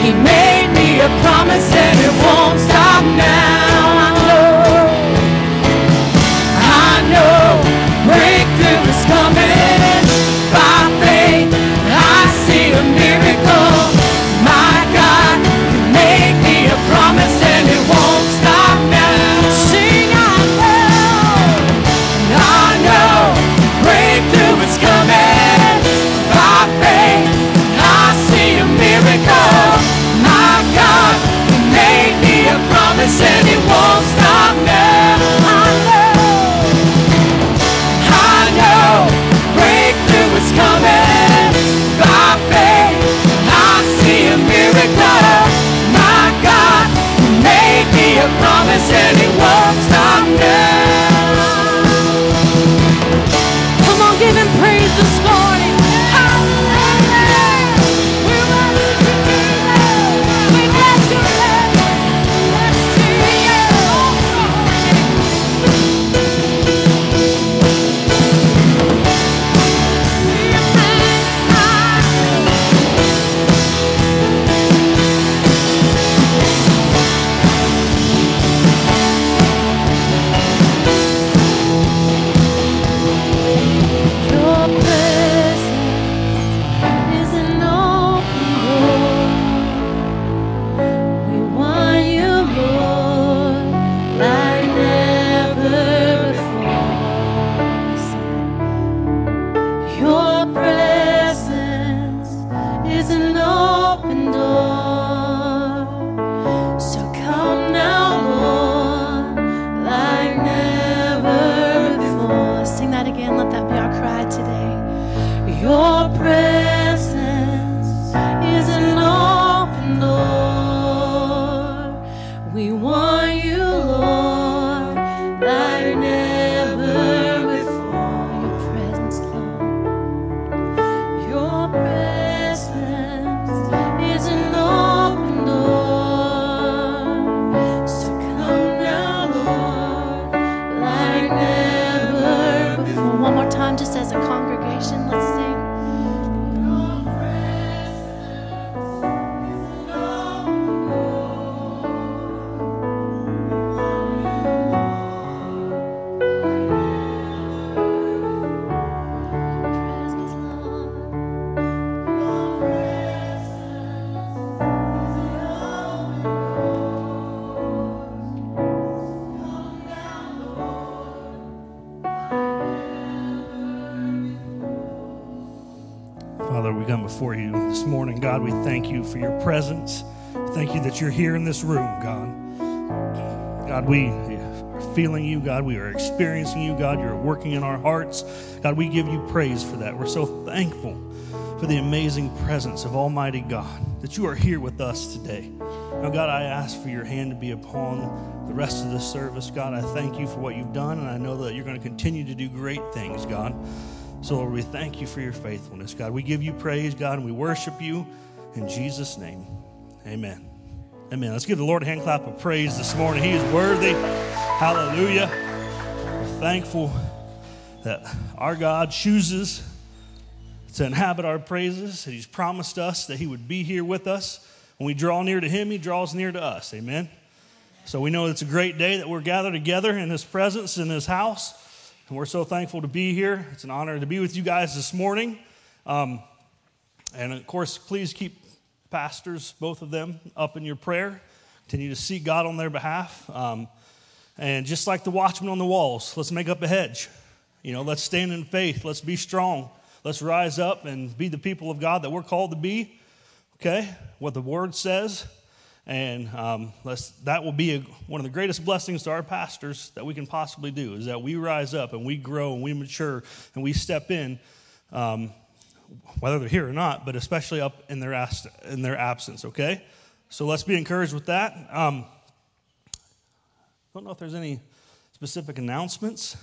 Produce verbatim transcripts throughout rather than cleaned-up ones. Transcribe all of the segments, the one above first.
He made me a promise and it won't stop now. I know, I know, breakthrough is coming. By faith, I see a miracle. My God made me a promise and it won't stop now. Sing, I know, I know, breakthrough is coming. By faith, I see a miracle. My God made me a promise and it won't stop now. I know, I know, breakthrough is coming. By faith, I see a miracle. My God made me a promise and it won't stop now. Come on, give him praise this morning. Hallelujah. We want you to be there. We bless your name. Bless Your presence is an open door. We want you, Lord, like never before. Your presence is an open door. So come now, Lord, like never before. Sing that again. Let that be our cry today. Your presence is an open door. We want you, Lord, like never before. Your presence, Lord. Your presence is an open door. So come now, Lord, like never before. One more time, just as a congregation, let's sing. Your presence is an open door. Presence, Lord. Your presence is an open door. Come now, Father, we come before you this morning. God, we thank you for your presence. Thank you that you're here in this room, God. God, we are feeling you. God, we are experiencing you. God, you're working in our hearts. God, we give you praise for that. We're so thankful for the amazing presence of Almighty God, that you are here with us today. Now, God, I ask for your hand to be upon the rest of this service. God, I thank you for what you've done, and I know that you're going to continue to do great things, God. So, Lord, we thank you for your faithfulness, God. We give you praise, God, and we worship you in Jesus' name. Amen. Amen. Let's give the Lord a hand clap of praise this morning. He is worthy. Hallelujah. We're thankful that our God chooses to inhabit our praises, that he's promised us that he would be here with us. When we draw near to him, he draws near to us. Amen. So we know it's a great day that we're gathered together in his presence, in his house. And we're so thankful to be here. It's an honor to be with you guys this morning. Um, and, of course, please keep pastors, both of them, up in your prayer. Continue to seek God on their behalf. Um, and just like the watchmen on the walls, let's make up a hedge. You know, let's stand in faith. Let's be strong. Let's rise up and be the people of God that we're called to be. Okay? What the Word says. And um, let's, that will be a, one of the greatest blessings to our pastors that we can possibly do, is that we rise up and we grow and we mature and we step in, um, whether they're here or not, but especially up in their, ast- in their absence, okay? So let's be encouraged with that. Um, I don't know if there's any specific announcements.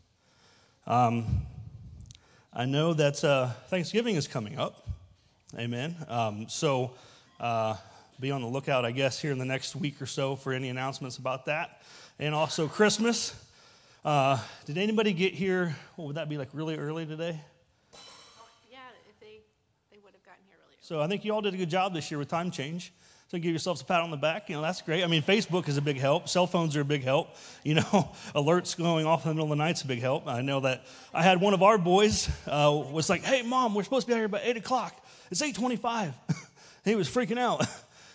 Um, I know that uh, Thanksgiving is coming up. Amen. Um, so... Uh, Be on the lookout, I guess, here in the next week or so for any announcements about that. And also Christmas. Uh, did anybody get here, what would that be, like really early today? Yeah, if they, they would have gotten here earlier. So I think you all did a good job this year with time change. So give yourselves a pat on the back. You know, that's great. I mean, Facebook is a big help. Cell phones are a big help. You know, alerts going off in the middle of the night is a big help. I know that I had one of our boys uh, was like, hey, Mom, we're supposed to be out here by eight o'clock. It's eight twenty-five. He was freaking out.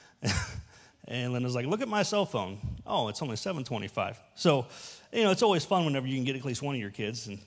And Linda's like, look at my cell phone. Oh, it's only seven twenty-five. So, you know, it's always fun whenever you can get at least one of your kids. And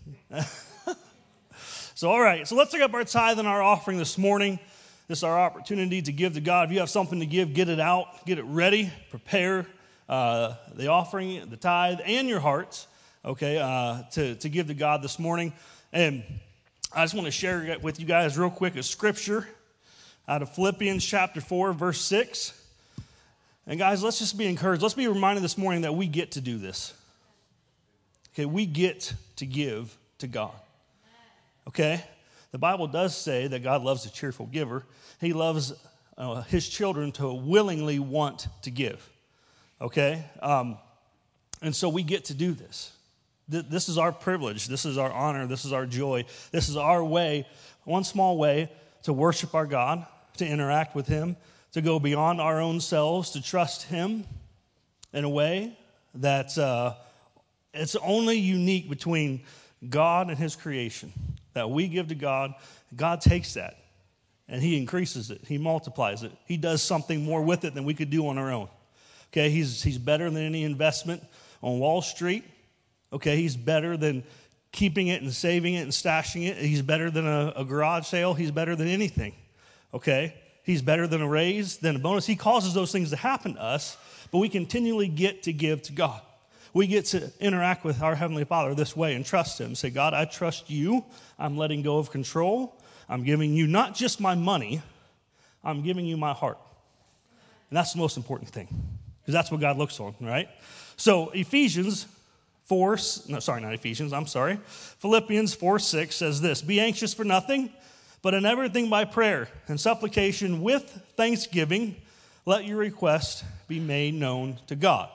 so, all right. So let's take up our tithe and our offering this morning. This is our opportunity to give to God. If you have something to give, get it out, get it ready, prepare uh, the offering, the tithe, and your hearts, okay, uh, to, to give to God this morning. And I just want to share with you guys real quick a scripture out of Philippians chapter four, verse six. And guys, let's just be encouraged. Let's be reminded this morning that we get to do this. Okay, we get to give to God. Okay? The Bible does say that God loves a cheerful giver. He loves uh, his children to willingly want to give, okay? Um, and so we get to do this. Th- this is our privilege. This is our honor. This is our joy. This is our way, one small way to worship our God, to interact with him, to go beyond our own selves, to trust him in a way that uh, it's only unique between God and his creation. That we give to God, God takes that and he increases it. He multiplies it. He does something more with it than we could do on our own. Okay, he's, he's better than any investment on Wall Street. Okay, he's better than keeping it and saving it and stashing it. He's better than a, a garage sale. He's better than anything. Okay, he's better than a raise, than a bonus. He causes those things to happen to us, but we continually get to give to God. We get to interact with our Heavenly Father this way and trust him. Say, God, I trust you. I'm letting go of control. I'm giving you not just my money, I'm giving you my heart. And that's the most important thing, because that's what God looks on, right? So Ephesians four, no, sorry, not Ephesians, I'm sorry. Philippians four six says this, be anxious for nothing, but in everything by prayer and supplication with thanksgiving, let your request be made known to God.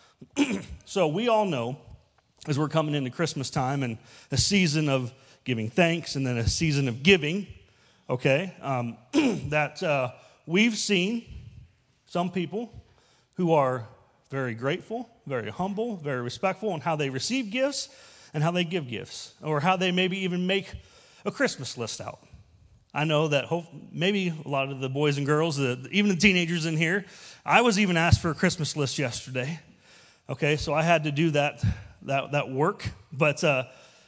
So we all know, as we're coming into Christmas time and a season of giving thanks and then a season of giving, okay, um, that uh, we've seen some people who are very grateful, very humble, very respectful in how they receive gifts and how they give gifts, or how they maybe even make a Christmas list out. I know that hope, maybe a lot of the boys and girls, the, even the teenagers in here, I was even asked for a Christmas list yesterday. Okay, so I had to do that that that work, but uh,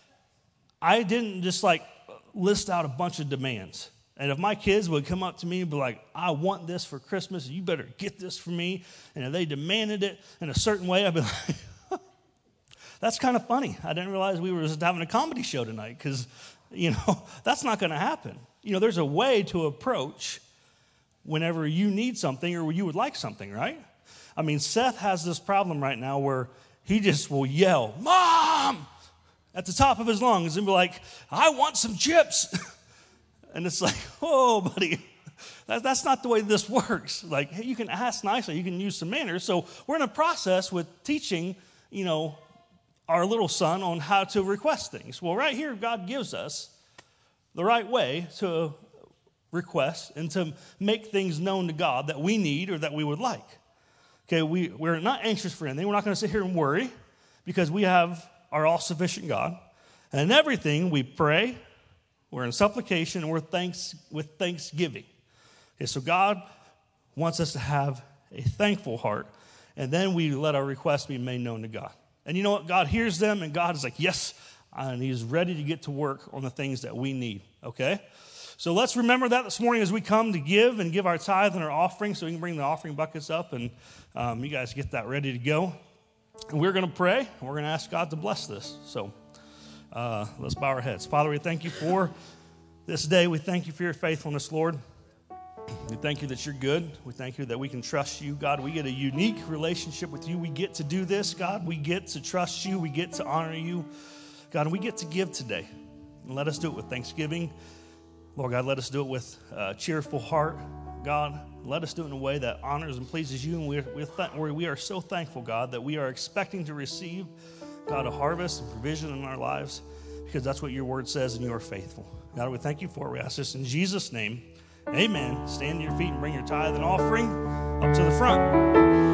I didn't just like list out a bunch of demands. And if my kids would come up to me and be like, I want this for Christmas, you better get this for me, and if they demanded it in a certain way, I'd be like, that's kind of funny. I didn't realize we were just having a comedy show tonight, because, you know, that's not going to happen. You know, there's a way to approach whenever you need something or you would like something, right? I mean, Seth has this problem right now where he just will yell, Mom, at the top of his lungs and be like, I want some chips. And it's like, oh, buddy, that, that's not the way this works. Like, hey, you can ask nicely, you can use some manners. So we're in a process with teaching, you know, our little son on how to request things. Well, right here, God gives us the right way to request and to make things known to God that we need or that we would like. Okay, we, we're not anxious for anything. We're not going to sit here and worry, because we have our all-sufficient God. And in everything, we pray, we're in supplication, and we're thanks with thanksgiving. Okay, so God wants us to have a thankful heart, and then we let our requests be made known to God. And you know what? God hears them, and God is like, yes, and he's ready to get to work on the things that we need, okay? So let's remember that this morning as we come to give and give our tithe and our offering, so we can bring the offering buckets up, and um, you guys get that ready to go. And we're going to pray, and we're going to ask God to bless this. So uh, let's bow our heads. Father, we thank you for this day. We thank you for your faithfulness, Lord. We thank you that you're good. We thank you that we can trust you, God. We get a unique relationship with you. We get to do this, God. We get to trust you. We get to honor you, God, and we get to give today. And let us do it with thanksgiving. Lord God, let us do it with a cheerful heart. God, let us do it in a way that honors and pleases you. And we're, we're th- we are so thankful, God, that we are expecting to receive, God, a harvest and provision in our lives, because that's what your word says, and you are faithful. God, we thank you for it. We ask this in Jesus' name. Amen. Stand to your feet and bring your tithe and offering up to front.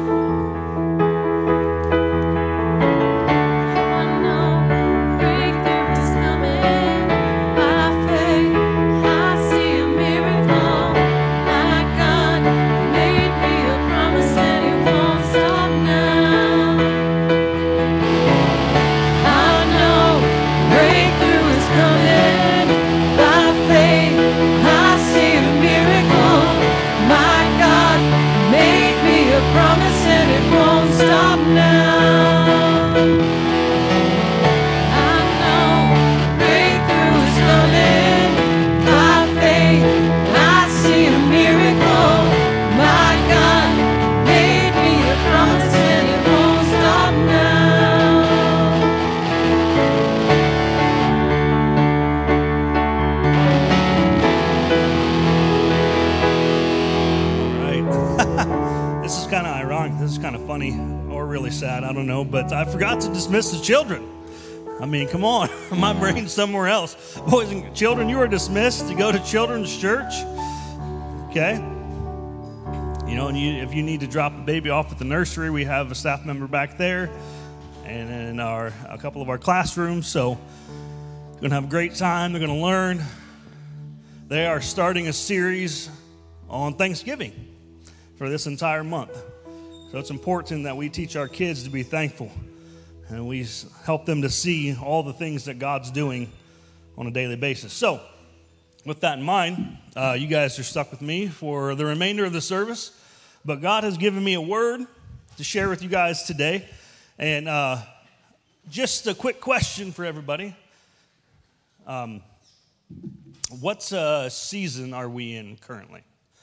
But I forgot to dismiss the children. I mean, come on. My brain's somewhere else. Boys and children, you are dismissed to go to children's church. Okay? You know, and you, if you need to drop a baby off at the nursery, we have a staff member back there and in our a couple of our classrooms. So they're going to have a great time. They're going to learn. They are starting a series on Thanksgiving for this entire month. So it's important that we teach our kids to be thankful and we help them to see all the things that God's doing on a daily basis. So with that in mind, uh, you guys are stuck with me for the remainder of the service, but God has given me a word to share with you guys today. And uh, just a quick question for everybody. Um, what uh, season are we in currently?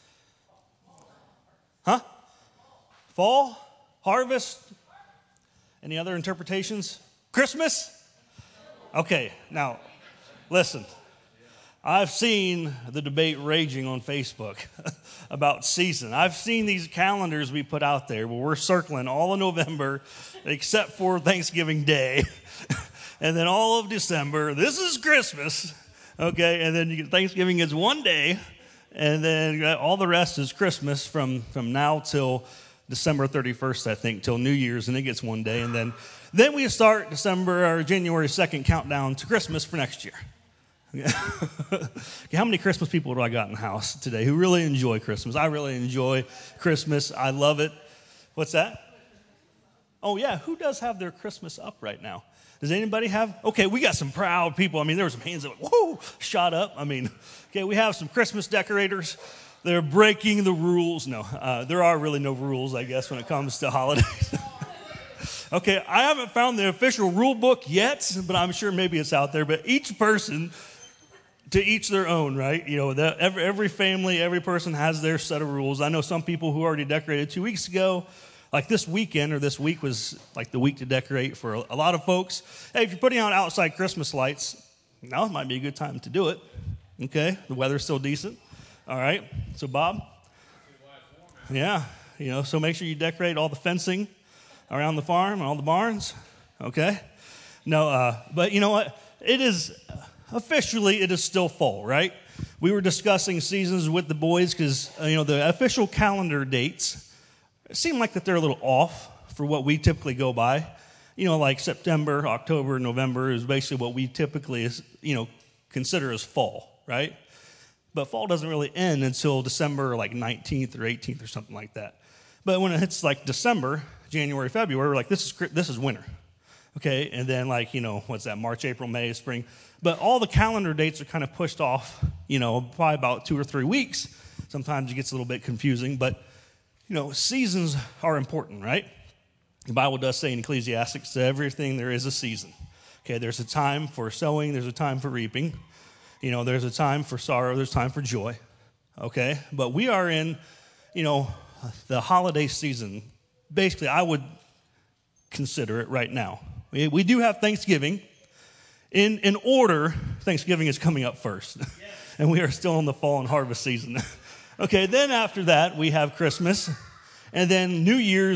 Huh? Fall? Harvest? Any other interpretations? Christmas? Okay, now, listen. I've seen the debate raging on Facebook about season. I've seen these calendars we put out there where we're circling all of November except for Thanksgiving Day. And then all of December, this is Christmas. Okay, and then you get Thanksgiving is one day. And then all the rest is Christmas from, from now till December thirty-first, I think, till New Year's, and it gets one day. And then, then we start December or January second countdown to Christmas for next year. Okay, how many Christmas people do I got in the house today who really enjoy Christmas? I really enjoy Christmas. I love it. What's that? Oh, yeah, who does have their Christmas up right now? Does anybody have? Okay, we got some proud people. I mean, there were some hands that went, whoa, shot up. I mean, okay, we have some Christmas decorators. They're breaking the rules. No, uh, there are really no rules, I guess, when it comes to holidays. Okay, I haven't found the official rule book yet, but I'm sure maybe it's out there. But each person, to each their own, right? You know, the, every, every family, every person has their set of rules. I know some people who already decorated two weeks ago. Like this weekend or this week was like the week to decorate for a, a lot of folks. Hey, if you're putting out outside Christmas lights, now might be a good time to do it. Okay, the weather's still decent. All right, so Bob? Yeah, you know, so make sure you decorate all the fencing around the farm and all the barns, okay? No, uh, but you know what? It is, officially, it is still fall, right? We were discussing seasons with the boys because, uh, you know, the official calendar dates seem like that they're a little off for what we typically go by. You know, like September, October, November is basically what we typically, is, you know, consider as fall, right? But fall doesn't really end until December like nineteenth or eighteenth or something like that. But when it hits like December, January, February, we're like, this is this is winter. Okay, and then like, you know, what's that, March, April, May, spring. But all the calendar dates are kind of pushed off, you know, probably about two or three weeks. Sometimes it gets a little bit confusing, but, you know, seasons are important, right? The Bible does say in Ecclesiastes that everything there is a season. Okay, there's a time for sowing, there's a time for reaping. You know, there's a time for sorrow, there's time for joy, okay? But we are in, you know, the holiday season. Basically, I would consider it right now. We, we do have Thanksgiving. In, in order, Thanksgiving is coming up first. Yes. And we are still in the fall and harvest season. Okay, then after that, we have Christmas. And then New Year's